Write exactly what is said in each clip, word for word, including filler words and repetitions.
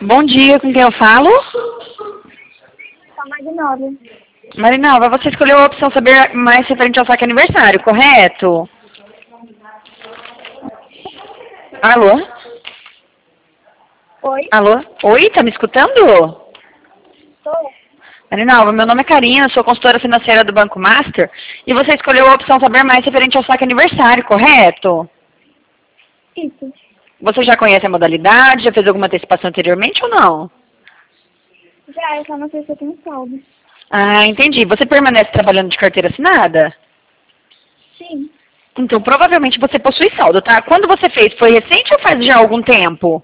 Bom dia, com quem eu falo? Com a Marinova. Marinalva, você escolheu a opção saber mais referente ao saque aniversário, correto? Alô? Oi? Alô? Oi, tá me escutando? Tô. Marinalva, meu nome é Karina, sou consultora financeira do Banco Master e você escolheu a opção saber mais referente ao saque aniversário, correto? Isso. Você já conhece a modalidade, já fez alguma antecipação anteriormente ou não? Já, eu só não sei se eu tenho saldo. Ah, entendi. Você permanece trabalhando de carteira assinada? Sim. Então, provavelmente você possui saldo, tá? Quando você fez, foi recente ou faz já algum tempo?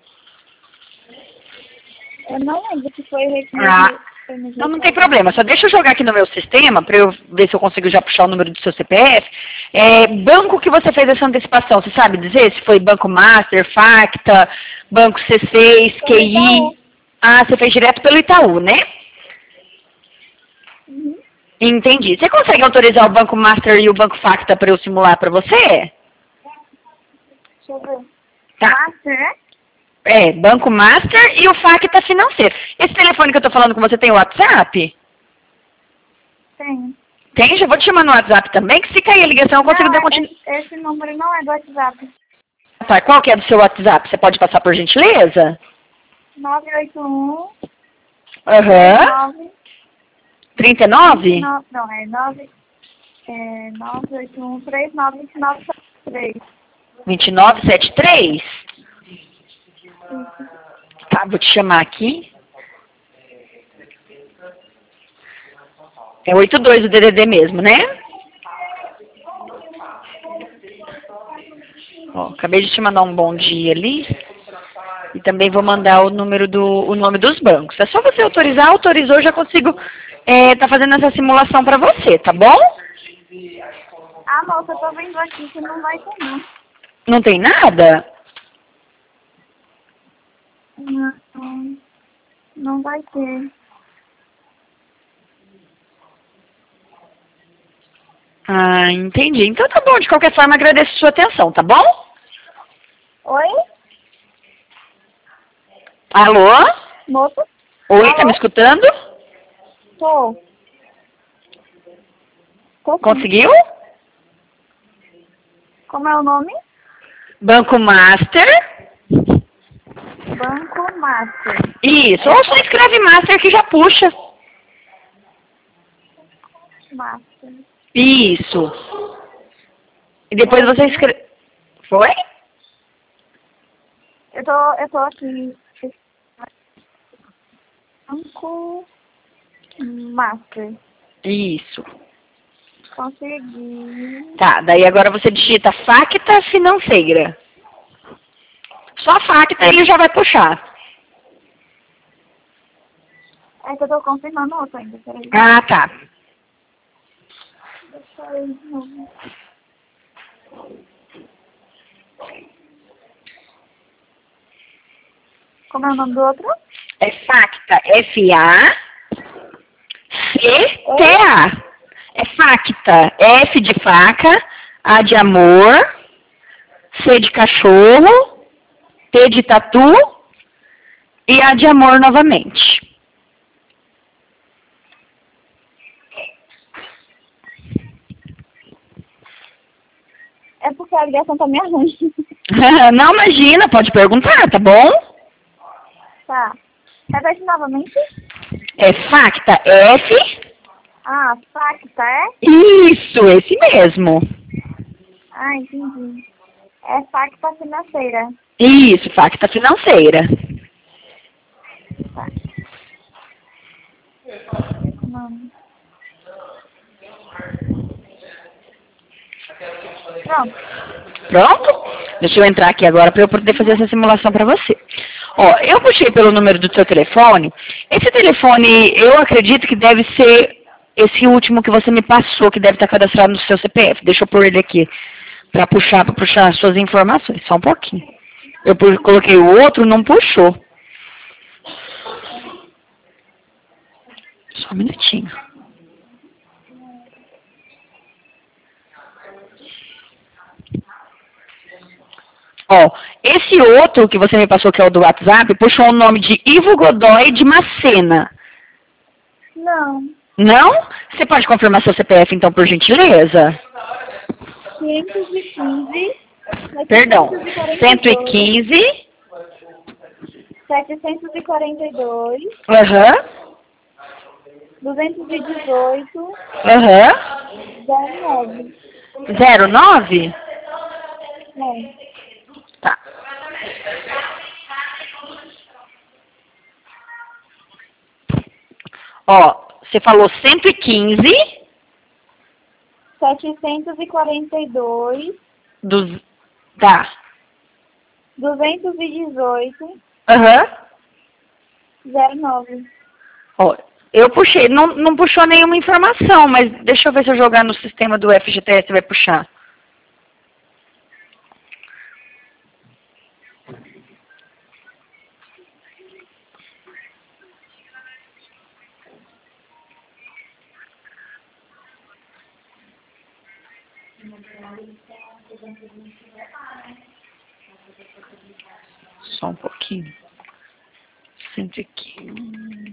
Eu não lembro se foi re- Ah, foi no não, não tem retrasado. problema. Só deixa eu jogar aqui no meu sistema para eu ver se eu consigo já puxar o número do seu C P F. É, banco que você fez essa antecipação, você sabe dizer se foi Banco Master, Facta, Banco C seis, Foi no Itaú. Q I? Ah, você fez direto pelo Itaú, né? Uhum. Entendi. Você consegue autorizar o Banco Master e o Banco Facta para eu simular para você? Deixa eu ver. Tá. Master, né? É, Banco Master e o Facta financeiro. Esse telefone que eu tô falando com você tem o WhatsApp? Tem. Tem? Já vou te chamar no WhatsApp também, que se cair a ligação eu consigo Não, dar é- continuidade. esse, esse número não é do WhatsApp. Tá, qual que é do seu WhatsApp? Você pode passar por gentileza? nove oito um, três Aham. nove, trinta e vinte e nove? nove, não, é nove, é nove oito um, três nove, vinte e nove, três. vinte e nove setenta e três? Isso. Tá, vou te chamar aqui. É oitenta e dois o D D D mesmo, né? Ó, acabei de te mandar um bom dia ali. E também vou mandar o número do o nome dos bancos. É só você autorizar, autorizou, já consigo é, tá fazendo essa simulação para você, tá bom? Ah, moça, eu tô vendo aqui que não vai ter, não. Não tem nada? Não, não vai ter. Ah, entendi. Então tá bom, de qualquer forma agradeço a sua atenção, tá bom? Oi? Alô? Moça? Oi, tá me Alô? escutando? Tô. Tô sim. Conseguiu? Como é o nome? Banco Master. Banco Master. Isso, É ou só escreve Master que já puxa. Master. Isso. E depois você Login. escreve... Foi? Eu tô, eu tô aqui. Banco Master. Isso. Consegui. Tá, daí agora você digita Facta Financeira. Só Facta ele já vai puxar. É que eu tô confirmando outro ainda, peraí. Ah, tá. Deixa eu ir de novo. Como é o nome do outro? É Facta, F A C T Oi? A. É Facta, F de faca, A de amor, C de cachorro, T de tatu e A de amor novamente. É porque a ligação tá meio ruim. Não, imagina, pode perguntar, tá bom? Tá. Repete novamente. É Facta, F. Ah, Facta, é? Isso, esse mesmo. Ah, entendi. É Facta financeira. Isso, Facta Financeira. Tá. Não. Pronto. Pronto? Deixa eu entrar aqui agora para eu poder fazer essa simulação para você. Ó, eu puxei pelo número do seu telefone. Esse telefone, eu acredito que deve ser esse último que você me passou, que deve estar cadastrado no seu C P F. Deixa eu pôr ele aqui para puxar, para puxar as suas informações. Só um pouquinho. Eu pu- coloquei o outro, não puxou. Só um minutinho. Ó, esse outro que você me passou, que é o do WhatsApp, puxou o nome de Ivo Godoy de Macena. Não. Não? Você pode confirmar seu C P F, então, por gentileza? quinhentos e quinze. Perdão. cento e quinze. setecentos e quarenta e dois. Aham. duzentos e dezoito. Aham. zero nove. zero nove? Não. Tá. Ó, você falou cento e quinze. setecentos e quarenta e dois. Dos... Tá. duzentos e dezoito. Aham. zero nove. Ó, eu puxei, não, não puxou nenhuma informação, mas deixa eu ver se eu jogar no sistema do F G T S vai puxar. Só um pouquinho. cento e quinze.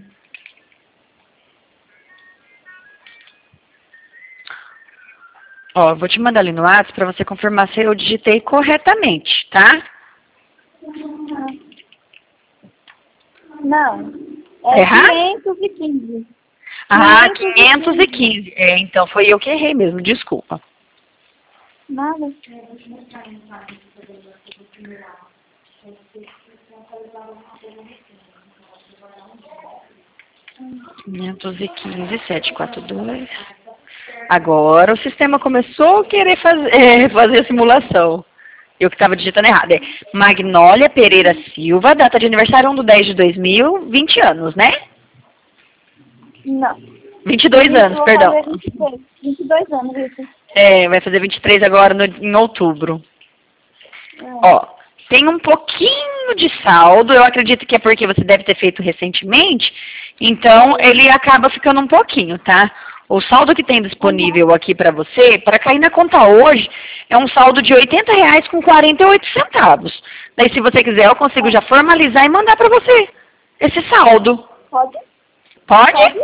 Ó, eu vou te mandar ali no WhatsApp para você confirmar se eu digitei corretamente, tá? Não. É Errado? quinhentos e quinze. Ah, quinhentos e quinze. É, então foi eu que errei mesmo, desculpa. Nada. quinhentos e quinze, setecentos e quarenta e dois. Agora o sistema começou a querer fazer, é, fazer a simulação. Eu que estava digitando errado. É Magnólia Pereira Silva, data de aniversário um do dez de dois mil, vinte anos, né? Não. vinte e dois anos, Vou perdão. fazer vinte e dois. vinte e dois anos, isso. É, vai fazer vinte e três agora no, em outubro. É. Ó, tem um pouquinho de saldo, eu acredito que é porque você deve ter feito recentemente, então ele acaba ficando um pouquinho, tá? O saldo que tem disponível aqui para você, para cair na conta hoje, é um saldo de oitenta reais com quarenta e oito centavos. Daí, se você quiser, eu consigo já formalizar e mandar para você esse saldo. Pode? Pode? Pode?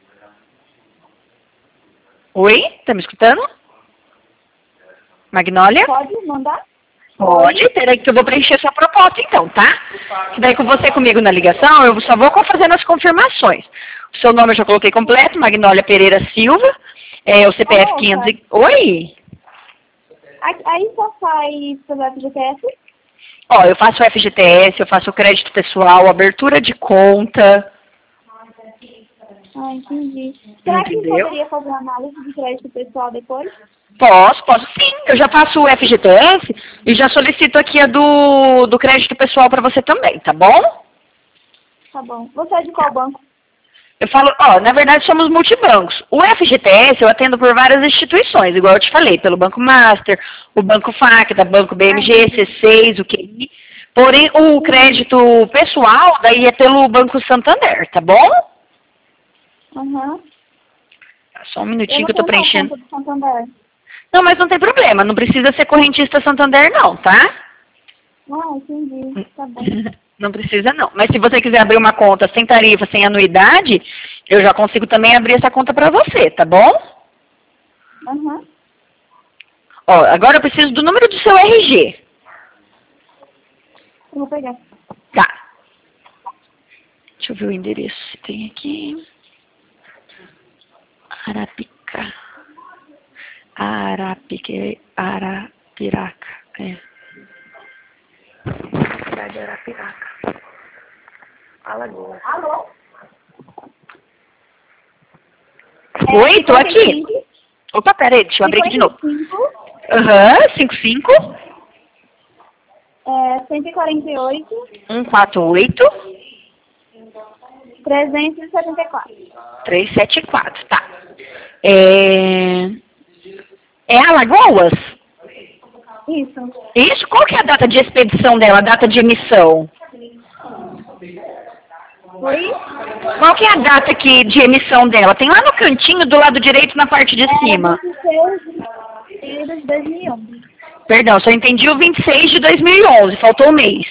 Oi? Tá me escutando? Magnólia? Pode mandar? Pode, peraí que eu vou preencher sua proposta então, tá? Que daí com você comigo na ligação, eu só vou fazendo as confirmações. O seu nome eu já coloquei completo, Magnólia Pereira Silva, é, o C P F Ah, quinhentos e... tá. Oi? Aí aí só faz pelo F G T S? Ó, eu faço o F G T S, eu faço o crédito pessoal, abertura de conta. Ah, entendi. Será que Entendeu? poderia fazer uma análise de crédito pessoal depois? Posso, posso sim. Eu já faço o F G T S e já solicito aqui a do, do crédito pessoal para você também, tá bom? Tá bom. Você é de qual banco? Eu falo, ó, na verdade somos multibancos. O F G T S eu atendo por várias instituições, igual eu te falei, pelo Banco Master, o Banco Facta, Banco B M G, C seis, o Q I. Porém, o crédito pessoal daí é pelo Banco Santander, tá bom? Aham. Só um Eu minutinho não que eu tô tenho não preenchendo. conta do Santander. Não, mas não tem problema, não precisa ser correntista Santander não, tá? Ah, entendi. Tá bom. Não precisa não. Mas se você quiser abrir uma conta sem tarifa, sem anuidade, eu já consigo também abrir essa conta para você, tá bom? Aham. Ó, agora eu preciso do número do seu R G. Eu vou pegar. Tá. Deixa eu ver o endereço que tem aqui. Arapica. Arapique, Arapiraca. É. Cidade de Arapiraca. Alagoas. Alô? Oi, tô aqui. Opa, peraí, deixa eu abrir aqui de novo. Aham, cinco cinco. É, cento e quarenta e oito. um quatro oito. trezentos e setenta e quatro. trezentos e setenta e quatro, tá. É... É Alagoas? Isso. Isso? Qual que é a data de expedição dela, a data de emissão? Oi? Qual que é a data que, de emissão dela? Tem lá no cantinho, do lado direito, na parte de cima. É, vinte e seis de dois mil e onze. Perdão, só entendi o vinte e seis de dois mil e onze, faltou um mês.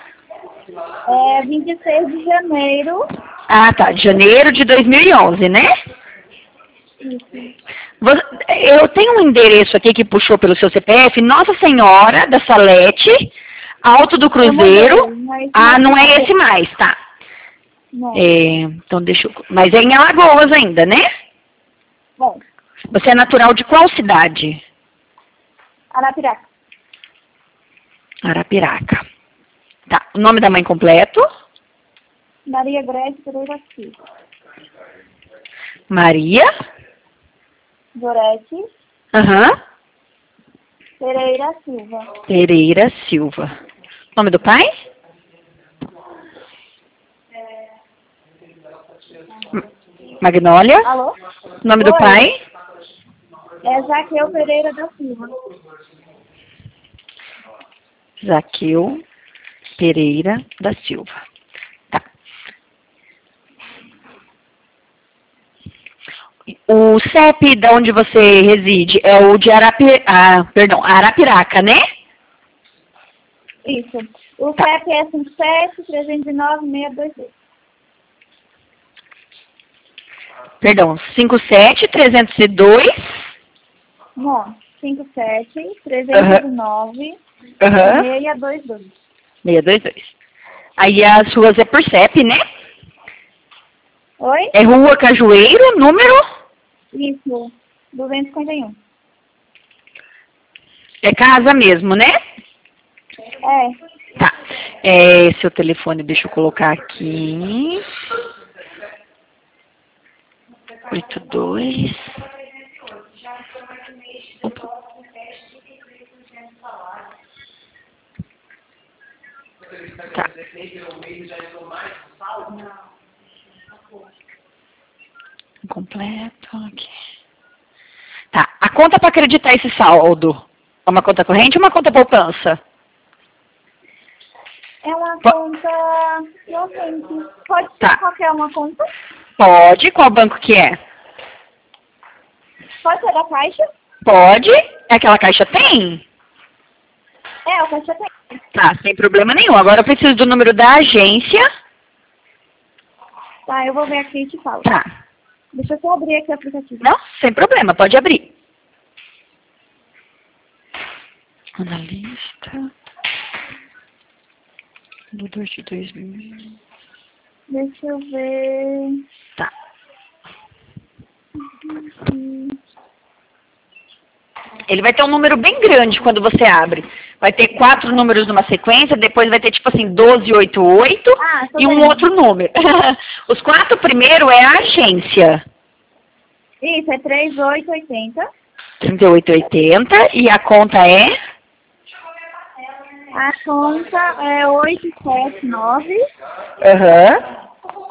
É vinte e seis de janeiro. Ah, tá, de janeiro de dois mil e onze, né? Isso. Você- Eu tenho um endereço aqui que puxou pelo seu C P F, Nossa Senhora da Salete, Alto do Cruzeiro. Eu mudei, mas Ah, não é não. esse mais, tá. Não. É, então deixa eu... Mas é em Alagoas ainda, né? Bom, Você é natural de qual cidade? Arapiraca. Arapiraca. Tá, o nome da mãe completo? Maria Grécia Pereira Silva. Maria. Gorete Aham. Pereira Silva. Pereira Silva. Nome do pai? M- Magnólia. Alô? Nome do Oi. pai? É Zaqueu Pereira da Silva. Zaqueu Pereira da Silva. Tá. O C E P de onde você reside é o de Arapi... ah, perdão, Arapiraca, né? Isso. O Tá. C E P é cinco sete, três zero nove, seis dois dois. Perdão, cinco sete, trezentos e dois. Não, cinco sete, três zero nove, Aham. seis dois dois. seis dois dois. Aí as ruas é por C E P, né? Oi? É Rua Cajueiro, número? Isso. duzentos e cinquenta e um. É casa mesmo, né? É. Tá. É, seu telefone, deixa eu colocar aqui. oito dois. Opa. Tá. Completo aqui. Tá. A conta para acreditar esse saldo é uma conta corrente ou uma conta poupança? É uma Po- conta corrente. Pode ser Tá. qualquer uma conta? Pode. Qual banco que é? Pode ser da Caixa? Pode. É aquela caixa tem? É, o Caixa tem. Tá, sem problema nenhum. Agora eu preciso do número da agência. Tá, eu vou ver aqui e te falo. Tá. Deixa eu só abrir aqui o aplicativo. Não, sem problema, pode abrir. Analista. Do dois de dois mil. Deixa eu ver. Tá. Ele vai ter um número bem grande quando você abre. Vai ter quatro números numa sequência, depois vai ter tipo assim, doze, oito, oito Ah, tô e um vendo. outro número. Os quatro primeiros é a agência. Isso, é três oito oito zero. trinta e oito oitenta e a conta é A conta é oito sete nove, Aham.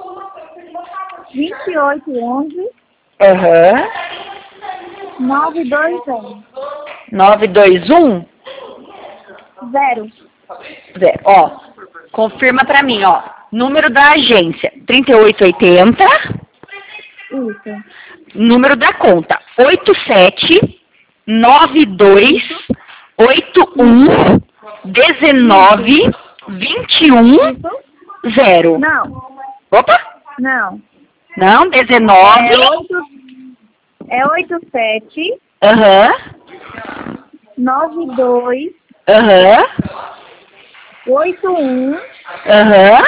dois oito onze, Aham. nove dois zero. nove dois um. Zero. Zé, ó, confirma pra mim, ó. Número da agência, trinta e oito oitenta. Isso. Número da conta, oito sete nove dois oito um dezenove vinte e um Isso? zero. Não. Opa, Não. não, É dezenove. oito. É oito sete Aham, nove dois aham, oito um aham,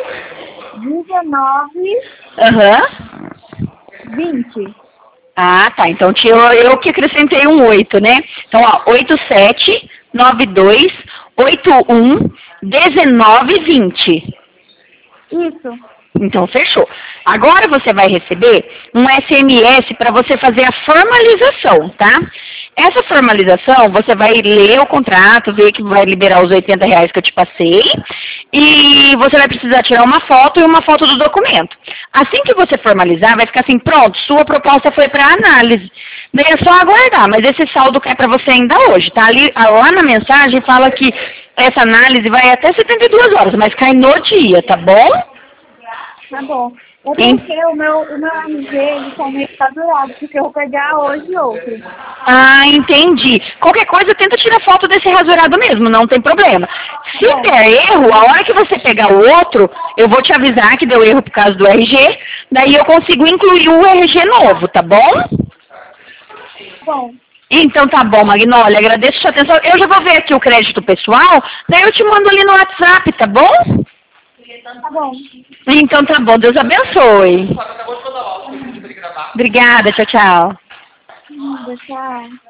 dezenove aham. vinte. Ah, tá. Então tinha eu, eu que acrescentei um oito, né? Então, ó, oito sete nove dois oito um dezenove vinte. Isso. Então, fechou. Agora você vai receber um S M S para você fazer a formalização, tá? Essa formalização, você vai ler o contrato, ver que vai liberar os oitenta reais que eu te passei, e você vai precisar tirar uma foto e uma foto do documento. Assim que você formalizar, vai ficar assim, pronto, sua proposta foi para análise. Daí é só aguardar, mas esse saldo cai para você ainda hoje, tá? Ali, lá na mensagem fala que essa análise vai até setenta e duas horas, mas cai no dia, tá bom? Tá bom. É porque o meu, o meu R G, ele tá meio saturado, porque eu vou pegar hoje outro. Ah, entendi. Qualquer coisa, tenta tirar foto desse rasurado mesmo, não tem problema. Se Bom. der erro, a hora que você pegar o outro, eu vou te avisar que deu erro por causa do R G, daí eu consigo incluir o R G novo, tá bom? Bom. Então tá bom, Magnólia, agradeço a sua atenção. Eu já vou ver aqui o crédito pessoal, daí eu te mando ali no WhatsApp, tá bom? Tá bom. Então tá bom, Deus abençoe. Obrigada, tchau, tchau. Hum, tchau.